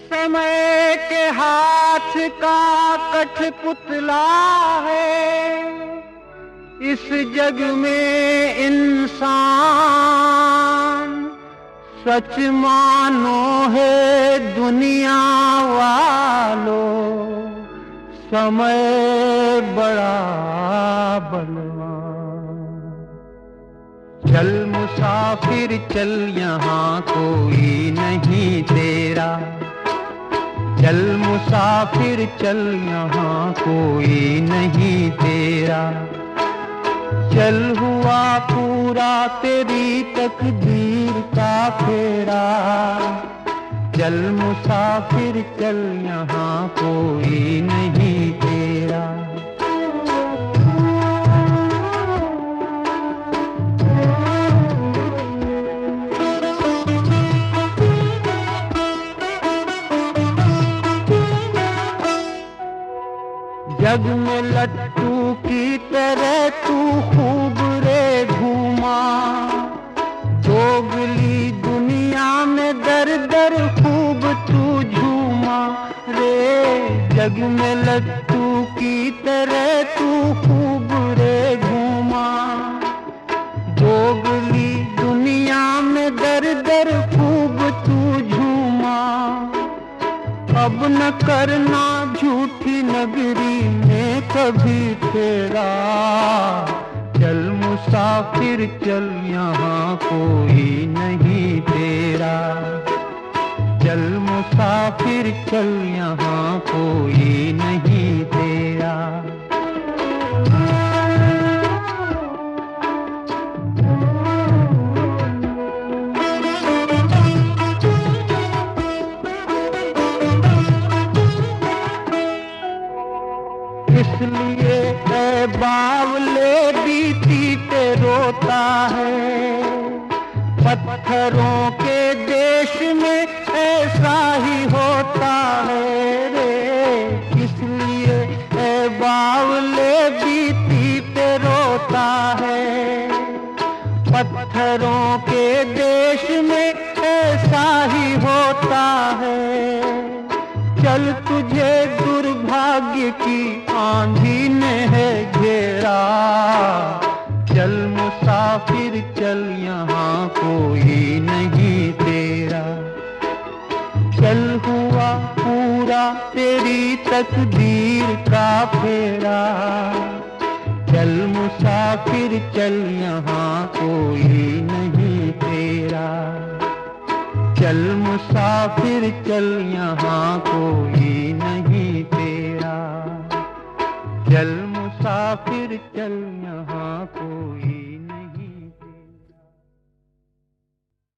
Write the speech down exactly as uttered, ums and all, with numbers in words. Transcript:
समय के हाथ का कठपुतला है, इस जग में इंसान सच मानो है दुनिया वालों, समय बड़ा बलवान। चल मुसाफिर चल यहाँ कोई नहीं तेरा, चल मुसाफिर चल यहाँ कोई नहीं तेरा। चल हुआ पूरा तेरी तकदीर का फेरा, चल मुसाफिर चल यहाँ कोई नहीं तेरा। जग में लट्टू की तरह तू खूब रे घूमा, दोगली दुनिया में दर दर खूब तू झूमा रे। जग में लट्टू की तरह तू खूब रे घूमा, दोगली दुनिया में दर दर खूब तू झूमा। अब न करना झूठी नगरी में कभी फेरा, चल मुसाफिर चल यहाँ कोई नहीं तेरा। चल मुसाफिर चल यहाँ कोई नहीं तेरा। इसलिए ऐ बावले बीती ते रोता है, पत्थरों के देश में ऐसा ही होता है रे। इसलिए ऐ बावले बीती ते रोता है, पत्थरों के देश में ऐसा ही होता है। चल तुझे दुर्भाग्य की आंधी ने है घेरा, चल मुसाफिर चल यहाँ कोई नहीं तेरा। चल हुआ पूरा तेरी तकदीर का फेरा, चल मुसाफिर चल यहाँ कोई नहीं तेरा। चल मुसाफिर चल यहाँ कोई नहीं तेरा। चल मुसाफिर चल यहाँ कोई